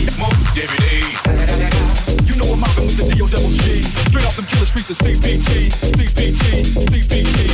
Smoke every day. You know I'm mobbing with the D.O. double G. Straight off them killer streets of CPT, CPT, CPT.